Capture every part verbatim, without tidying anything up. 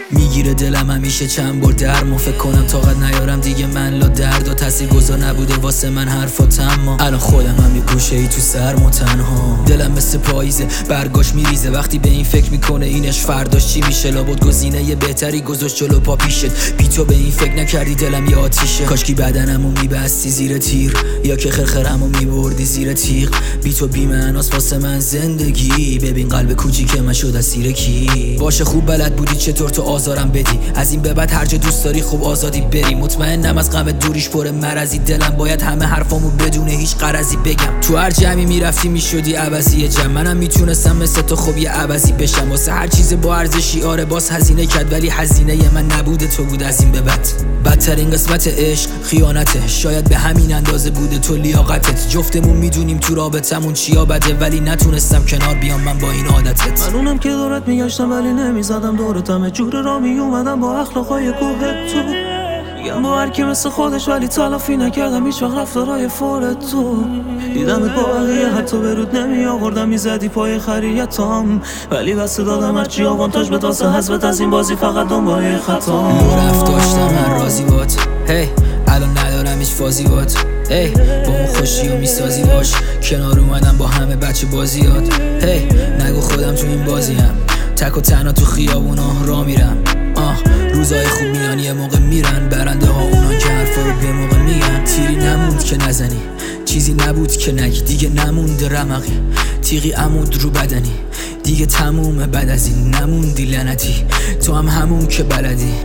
میگیره دلم همیشه چند بار درمو فکر کنم طاقت نیارم دیگه من لا دردا تاثیر گذار نبوده واسه من حرفات اما الان خودم هم یه گوشه ای تو سرم و تنها دلم مثل پاییزه برگاش میریزه وقتی به این فکر میکنه اینش فرداش چی میشه لابد گزینه یه بهتری گذاشت جلو پا پیشت بی تو به این فکر نکردی دلم یه آتیشه کاشکی بدنمو میبستی زیر تیر یا که خرخرمو میبردی زیر تیغ بی تو بی معناست واسه من زندگی ببین قلب کوچیک من شد اسیر کی باشه خوب بلد بودی چطور تو آزارم بدی از این به بعد هر جا دوست داری خوب آزادی بری مطمئنم از غم دوریش پر مرضی دلم باید همه حرفامو بدون هیچ غرضی بگم تو هر جمعی میرفتی میشدی عوضی جمع منم میتونستم مثل تو خوب یه عوضی بشم واسه هر چیز با ارزشی آره باز هزینه کرد ولی هزینه من نبوده تو بود از این به بعد بدترین قسمت عشق خیانته شاید به همین اندازه بوده تو لیاقتت جفتمون میدونیم تو رابطمون چیا بده ولی نتونستم کنار بیام من با این عادتت من اونم که دورت میگشتم ولی نمیزدم دورتم جور را میومدم با اخلاقای کوه تو میگم با هر کی مثل خودش ولی تلافی نکردم هیچ وقت رفتارای فور تو دیدمت با بقیه حتی برود نمی آوردم میزدی پای خریتام ولی بسته دادم هرچی آوانتاژ به واسه حذفت از این بازی فقط دنبال خطا لو رفت داشتم من راضی بات هی الان ندارم هیچ فازی بات هی با اون خوشی و میسازی باش کنار اومدم با همه بچه بازیات هی نگو خودم تو این بازی هم تک و تنها تو خیابونا را میرم آه روزای خوب میان یه موقع میرن برنده ها اونا که حرفا رو به موقع میگن تیری نموند که نزنی چیزی نبود که نگی دیگه نمونده رمقی تیغی عمود رو بدنی دیگه تمومه بعد از این نموندی لعنتی تو هم همون که بلدی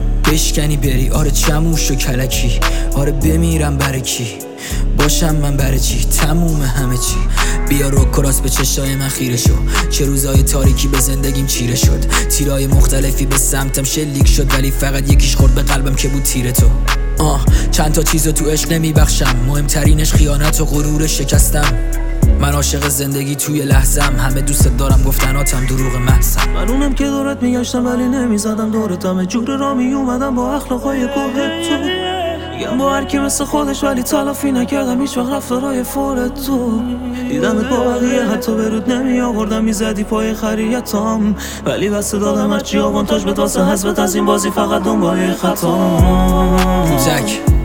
بشکنی بری آره چموش و کلکی آره بمیرم برای کی باشم من برای چی تموم همه چی بیا رو کراس به چشای من خیره شو چه روزای تاریکی به زندگیم چیره شد تیرای مختلفی به سمتم شلیک شد ولی فقط یکیش خورد به قلبم که بود تیر تو آه چند تا چیزو تو عشق نمیبخشم مهمترینش خیانت و غرور شکستم من عاشق زندگی توی لحظم همه دوست دارم گفتناتم دروغ محضم من اونم که دورت میگشتم ولی نمیزدم دورتم جور را میومدم با اخلاقای کوه تو میگم با هر کی مثل خودش ولی تلافی نکردم هیچ وقت رفتارای فور تو دیدمت با بقیه حتی برود نمی آوردم میزدی پای خریتام ولی بسته دادم هرچی آوانتاژ به واسه حذفت از این بازی فقط دنبال خطا کوچک